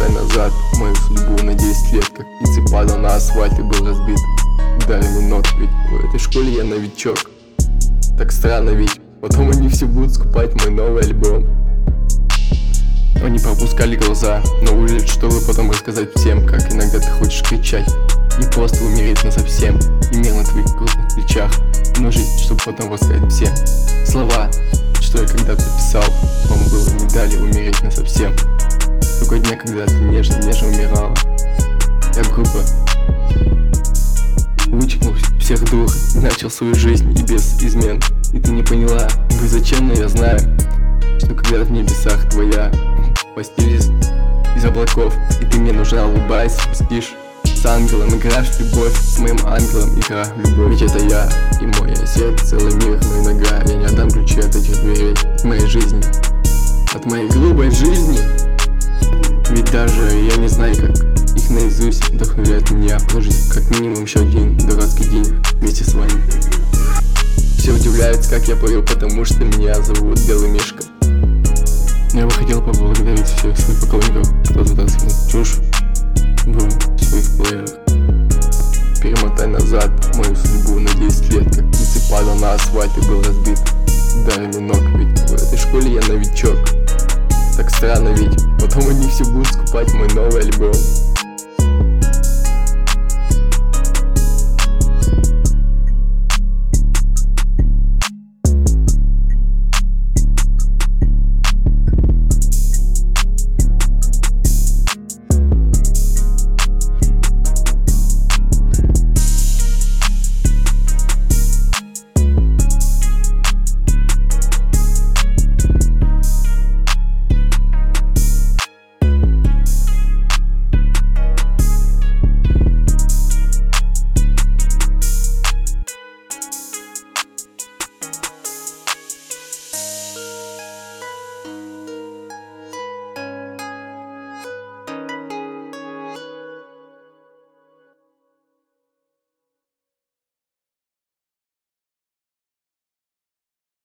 Перемотай назад мою судьбу на 10 лет, как птицы падал на асфальт и был разбит ударами ног. Ведь в этой школе я новичок. Так странно, ведь потом они все будут скупать мой новый альбом. Они пропускали глаза, но улиц, чтобы потом рассказать всем, как иногда ты хочешь кричать и просто умереть насовсем. И мир на твоих крупных плечах, но жить, чтобы потом рассказать всем. Слова, что я когда-то писал, вам было не дали умереть насовсем. Только дня, когда ты нежно умирала. Я грубо вычеркнул всех дур и начал свою жизнь и без измен. И ты не поняла, вы зачем, но я знаю, что когда в небесах твоя постель из облаков, и ты мне нужна, улыбаясь, спишь с ангелом, играешь в любовь, с моим ангелом игра в любовь. Ведь это я и мой сердце, целый мир, но иногда я не отдам ключи от этих дверей, от моей жизни, от моей грубой жизни. Ведь даже я не знаю, как их наизусть вдохновляет меня прожить как минимум еще один дурацкий день вместе с вами. Все удивляются, как я пою, потому что меня зовут Белый Мишка. Я бы хотел поблагодарить всех своих поклонников, кто затаскивал чушь в своих плеерах. Перемотай назад мою судьбу на 10 лет, как птицы падал на асфальт и был разбит ударами ног. Ведь в этой школе я новичок. Так странно, ведь потом они все будут скупать мой новый альбом.